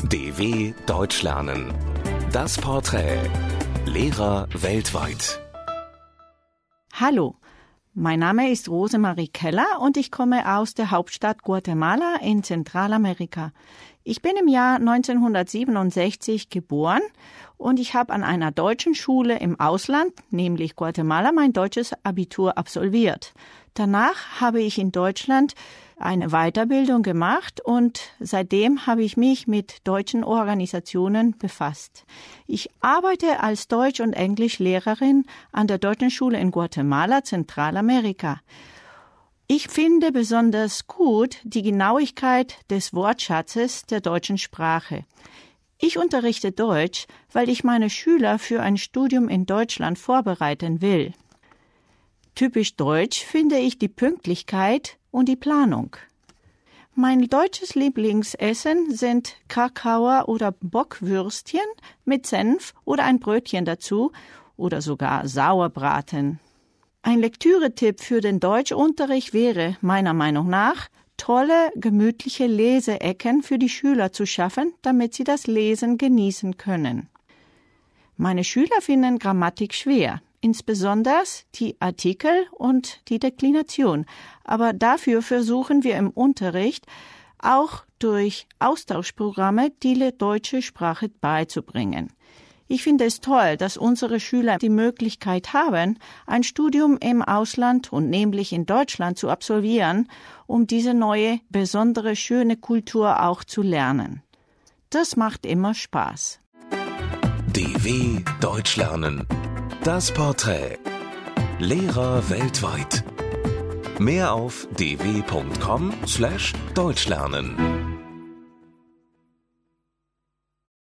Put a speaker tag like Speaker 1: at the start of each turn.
Speaker 1: DW Deutsch lernen. Das Porträt. Lehrer weltweit.
Speaker 2: Hallo, mein Name ist Rosemarie Keller und ich komme aus der Hauptstadt Guatemala in Zentralamerika. Ich bin im Jahr 1967 geboren und ich habe an einer deutschen Schule im Ausland, nämlich Guatemala, mein deutsches Abitur absolviert. Danach habe ich in Deutschland eine Weiterbildung gemacht und seitdem habe ich mich mit deutschen Organisationen befasst. Ich arbeite als Deutsch- und Englischlehrerin an der Deutschen Schule in Guatemala, Zentralamerika. Ich finde besonders gut die Genauigkeit des Wortschatzes der deutschen Sprache. Ich unterrichte Deutsch, weil ich meine Schüler für ein Studium in Deutschland vorbereiten will. Typisch deutsch finde ich die Pünktlichkeit und die Planung. Mein deutsches Lieblingsessen sind Krakauer oder Bockwürstchen mit Senf oder ein Brötchen dazu oder sogar Sauerbraten. Ein Lektüretipp für den Deutschunterricht wäre meiner Meinung nach, tolle, gemütliche Leseecken für die Schüler zu schaffen, damit sie das Lesen genießen können. Meine Schüler finden Grammatik schwer, insbesondere die Artikel und die Deklination. Aber dafür versuchen wir im Unterricht auch durch Austauschprogramme die deutsche Sprache beizubringen. Ich finde es toll, dass unsere Schüler die Möglichkeit haben, ein Studium im Ausland und nämlich in Deutschland zu absolvieren, um diese neue, besondere, schöne Kultur auch zu lernen. Das macht immer Spaß.
Speaker 1: DW Deutsch lernen. Das Porträt. Lehrer weltweit. Mehr auf dw.com/deutschlernen.